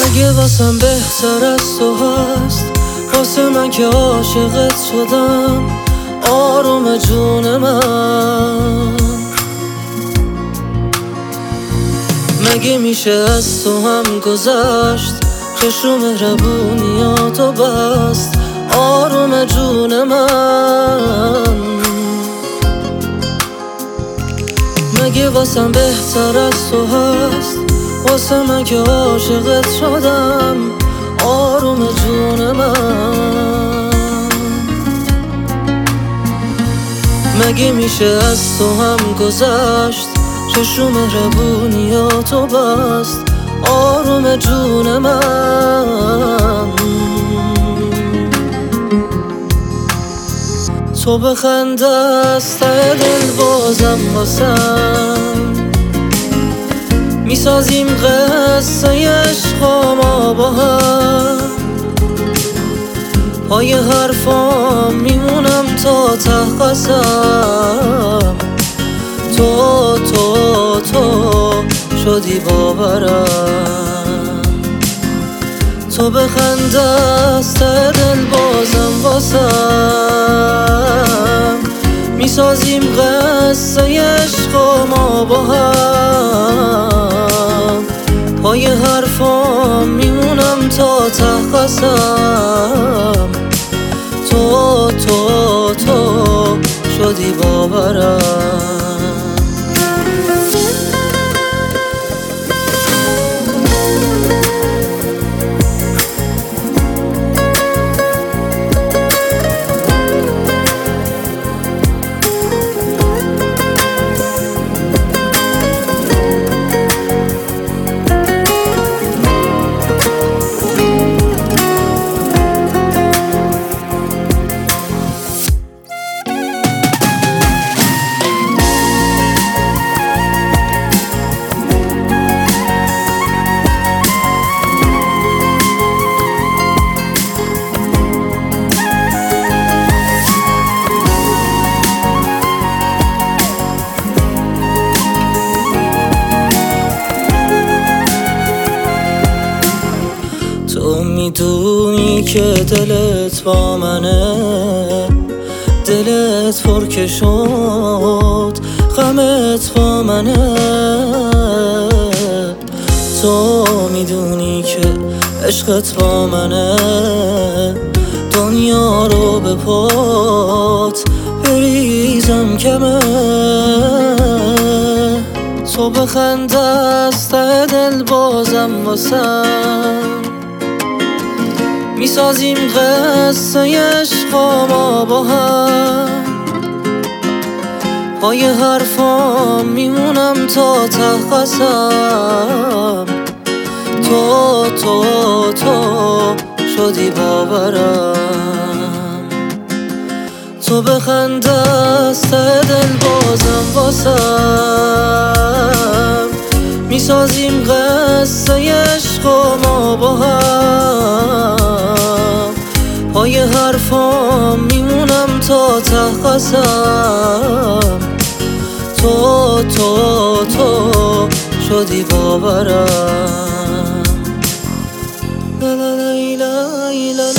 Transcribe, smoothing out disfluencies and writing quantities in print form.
مگه واسم بهتر از تو هست، واسه من که عاشقت شدم آروم جون من. مگه میشه از تو هم گذشت، چشم مهربونیاتو بست آروم جون من. مگه واسم بهتر از تو هست، واسه من که عاشقت شدم آروم جون من. مگه میشه از تو هم گذشت، چشم مهربونیاتو بست آروم جون من. تو بخنده از ته دل بازم واسم، میسازیم قصه عشق ما با هم. پای حرفام میمونم تا ته قسم، تو شدی باورم. تو بخنده از ته دل بازم واسم، میسازیم قصه عشق ما با هم. پای حرفام میمونم تا ته قسم، تو شدی باورم. تو میدونی که دلت با منه، دلت پر که شد غمت با منه. تو میدونی که عشقت با منه، دنیا رو به پات بریزم کمه. تو بخنده از ته دل بازم واسم، میسازیم قصه عشق ما با هم. پای حرفام میمونم تا ته قسم، تو شدی باورم. تو بخنده از ته دل بازم واسم، میسازیم قصه عشق ما با هم. پای حرفام میمونم تا ته قسم، تو شدی باورم. لا لا لا لا لا.